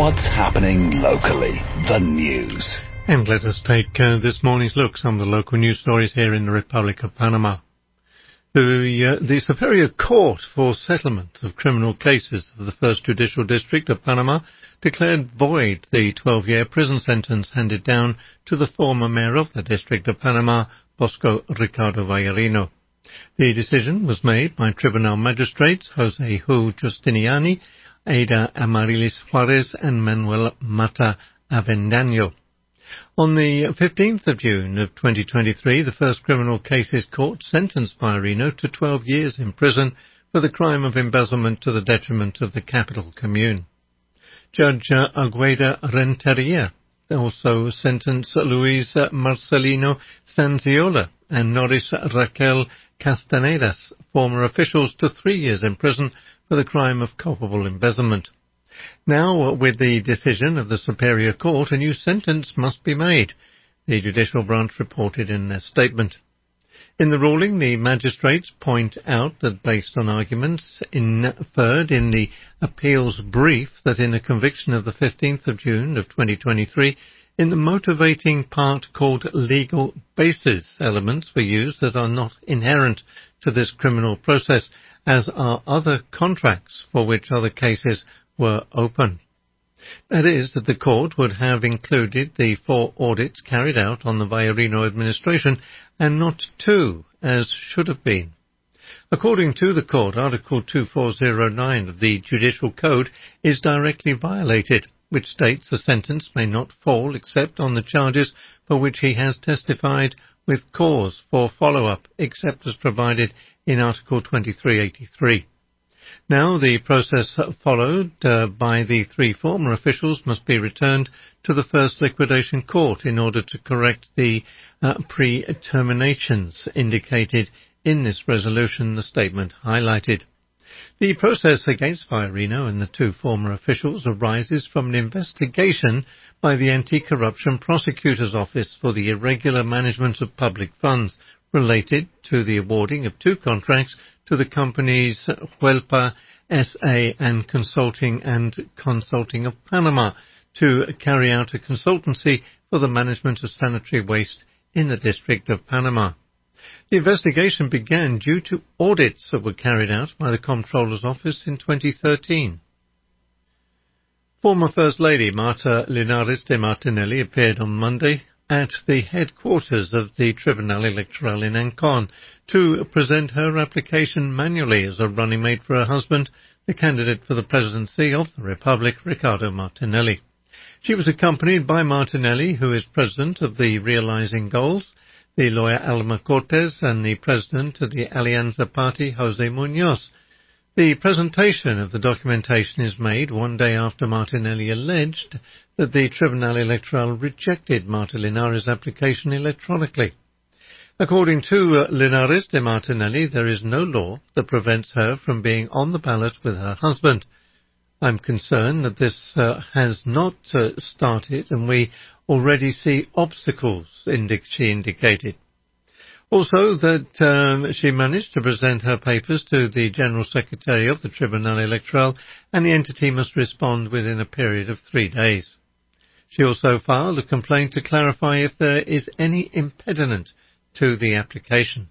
What's happening locally? The news. And let us take this morning's look, some of the local news stories here in the Republic of Panama. The Superior Court for Settlement of Criminal Cases of the First Judicial District of Panama declared void the 12-year prison sentence handed down to the former mayor of the District of Panama, Bosco Ricardo Vallarino. The decision was made by tribunal magistrates Jose Hu Justiniani, Ada Amarilis Juarez and Manuel Mata Avendaño. On the 15th of June of 2023, the First Criminal Cases Court sentenced Vallarino to 12 years in prison for the crime of embezzlement to the detriment of the capital commune. Judge Agueda Renteria also sentenced Luis Marcelino Stanziola and Norris Raquel Castanedas, former officials, to 3 years in prison for the crime of culpable embezzlement. Now, with the decision of the Superior Court, a new sentence must be made, the judicial branch reported in their statement. In the ruling, the magistrates point out that based on arguments inferred in the appeals brief that in a conviction of the 15th of June of 2023, in the motivating part called legal basis, elements were used that are not inherent to this criminal process, as are other contracts for which other cases were open. That is, that the court would have included the 4 audits carried out on the Vallarino administration and not 2, as should have been. According to the court, Article 2409 of the Judicial Code is directly violated, which states a sentence may not fall except on the charges for which he has testified with cause for follow-up, except as provided in Article 2383. Now, the process followed by the 3 former officials must be returned to the First Liquidation Court in order to correct the pre-terminations indicated in this resolution, the statement highlighted. The process against Vallarino and the 2 former officials arises from an investigation by the Anti-Corruption Prosecutor's Office for the irregular management of public funds related to the awarding of 2 contracts to the companies Huelpa S.A. and Consulting of Panama to carry out a consultancy for the management of sanitary waste in the District of Panama. The investigation began due to audits that were carried out by the Comptroller's Office in 2013. Former First Lady Marta Linares de Martinelli appeared on Monday at the headquarters of the Tribunal Electoral in Ancon to present her application manually as a running mate for her husband, the candidate for the presidency of the Republic, Ricardo Martinelli. She was accompanied by Martinelli, who is president of the Realizing Goals, the lawyer Alma Cortes, and the president of the Alianza Party, Jose Munoz. The presentation of the documentation is made one day after Martinelli alleged that the Tribunal Electoral rejected Marta Linares' application electronically. According to Linares de Martinelli, there is no law that prevents her from being on the ballot with her husband. I'm concerned that this has not started, and we already see obstacles, she indicated. Also, that she managed to present her papers to the General Secretary of the Tribunal Electoral, and the entity must respond within a period of 3 days. She also filed a complaint to clarify if there is any impediment to the application.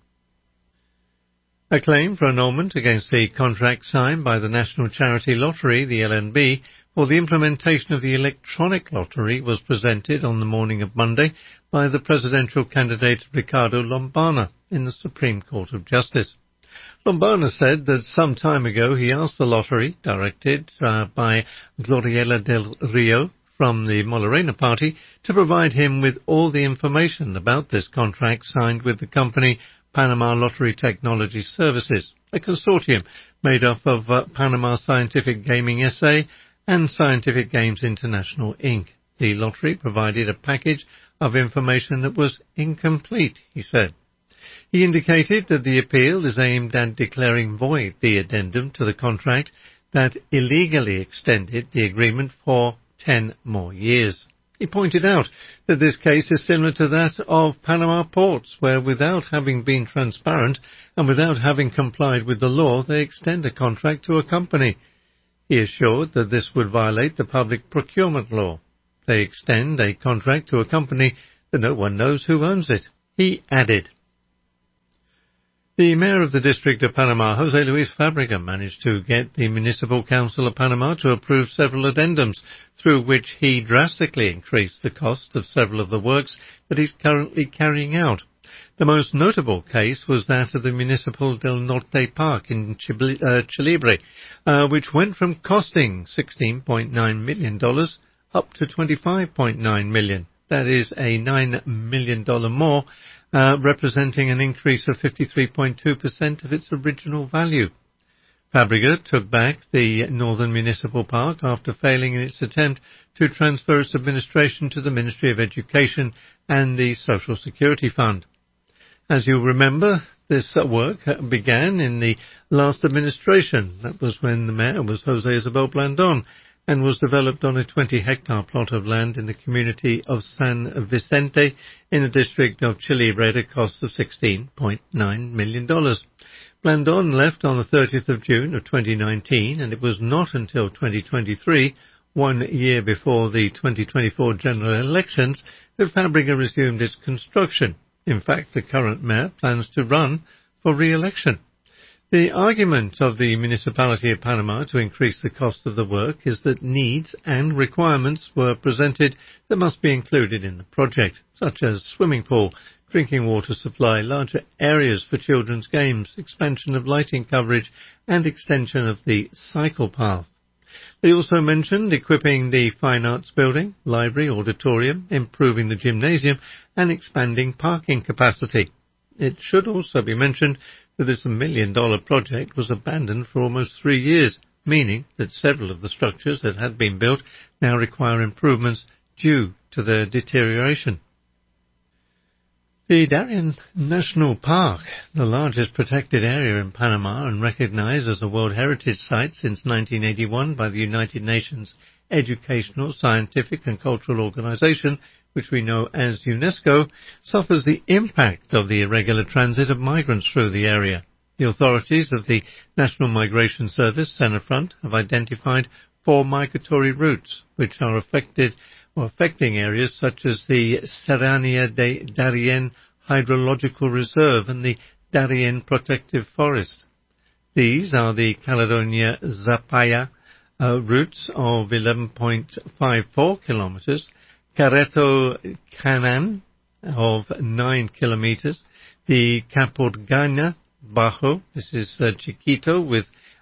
A claim for annulment against the contract signed by the National Charity Lottery, the LNB, for the implementation of the electronic lottery was presented on the morning of Monday by the presidential candidate Ricardo Lombana in the Supreme Court of Justice. Lombana said that some time ago he asked the lottery, directed by Gloriela del Rio from the Molarena party, to provide him with all the information about this contract signed with the company Panama Lottery Technology Services, a consortium made up of Panama Scientific Gaming S.A. and Scientific Games International, Inc. The lottery provided a package of information that was incomplete, he said. He indicated that the appeal is aimed at declaring void the addendum to the contract that illegally extended the agreement for 10 more years. He pointed out that this case is similar to that of Panama Ports, where without having been transparent and without having complied with the law, they extend a contract to a company. He assured that this would violate the public procurement law. They extend a contract to a company that no one knows who owns it. He added. The mayor of the District of Panama, José Luis Fábrega, managed to get the Municipal Council of Panama to approve several addendums through which he drastically increased the cost of several of the works that he's currently carrying out. The most notable case was that of the Municipal del Norte Park in Chilibre, which went from costing $16.9 million up to $25.9 million. That is a $9 million more, representing an increase of 53.2% of its original value. Fábrega took back the Northern Municipal Park after failing in its attempt to transfer its administration to the Ministry of Education and the Social Security Fund. As you remember, this work began in the last administration. That was when the mayor was José Isabel Blandón, and was developed on a 20-hectare plot of land in the community of San Vicente in the district of Chilibre at a cost of $16.9 million. Blandón left on the 30th of June of 2019, and it was not until 2023, 1 year before the 2024 general elections, that Fábrega resumed its construction. In fact, the current mayor plans to run for re-election. The argument of the Municipality of Panama to increase the cost of the work is that needs and requirements were presented that must be included in the project, such as swimming pool, drinking water supply, larger areas for children's games, expansion of lighting coverage, and extension of the cycle path. They also mentioned equipping the Fine Arts Building, library, auditorium, improving the gymnasium, and expanding parking capacity. It should also be mentioned that this $1 million project was abandoned for almost 3 years, meaning that several of the structures that had been built now require improvements due to their deterioration. The Darien National Park, the largest protected area in Panama and recognized as a World Heritage Site since 1981 by the United Nations Educational, Scientific and Cultural Organization, which we know as UNESCO, suffers the impact of the irregular transit of migrants through the area. The authorities of the National Migration Service, Senafront, have identified 4 migratory routes, which are affecting areas such as the Serrania de Darien Hydrological Reserve and the Darien Protective Forest. These are the Caledonia-Zapaya routes of 11.54 kilometers, Carreto-Canan of 9 kilometers, the Capurganá Bajo, this is Chiquito, with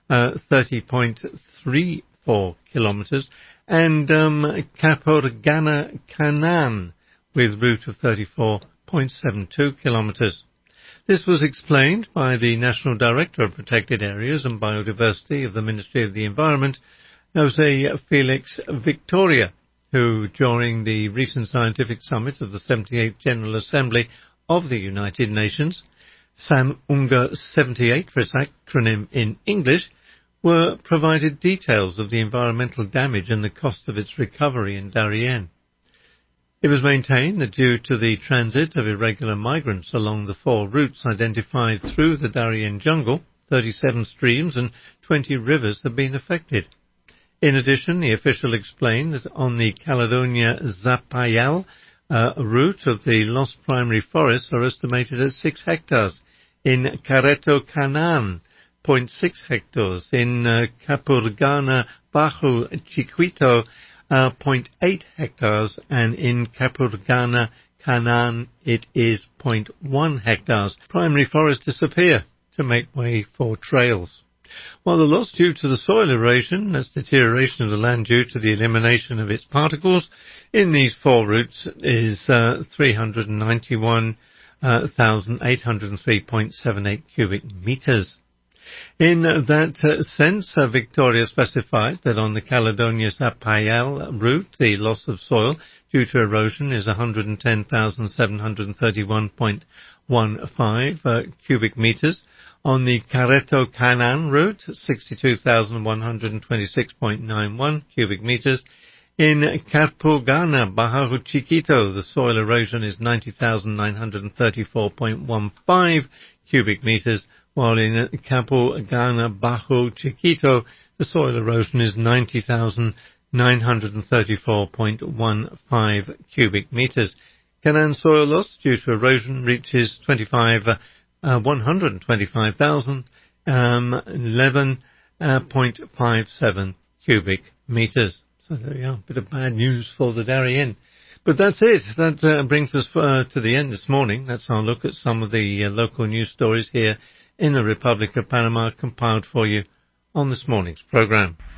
30.34 kilometers, and Capurganá Canan with route of 34.72 kilometers. This was explained by the National Director of Protected Areas and Biodiversity of the Ministry of the Environment, José Felix Victoria, who, during the recent scientific summit of the 78th General Assembly of the United Nations, SANUNGA 78 for its acronym in English, were provided details of the environmental damage and the cost of its recovery in Darien. It was maintained that due to the transit of irregular migrants along the 4 routes identified through the Darien jungle, 37 streams and 20 rivers have been affected. In addition, the official explained that on the Caledonia-Zapayal route of the lost primary forests are estimated at 6 hectares, in Carreto-Canan, 0.6 hectares, in Capurganá Bajo Chiquito, 0.8 hectares, and in Capurganá Canan it is 0.1 hectares. Primary forests disappear to make way for trails. While the loss due to the soil erosion, that's deterioration of the land due to the elimination of its particles, in these 4 routes is 391,803.78 cubic meters. In that sense, Victoria specified that on the Caledonia-Zapayal route, the loss of soil due to erosion is 110,731.15 cubic meters. On the Carreto-Canan route, 62,126.91 cubic meters. In Capurganá Bajo Chiquito, the soil erosion is 90,934.15 cubic meters, while in Capurganá Bajo Chiquito, The soil erosion is 90,934.15 cubic metres. Canaan soil loss due to erosion reaches 125,11.57 cubic metres. So there we are, a bit of bad news for the Darien. But that's it. That brings us to the end this morning. That's our look at some of the local news stories here in the Republic of Panama, compiled for you on this morning's programme.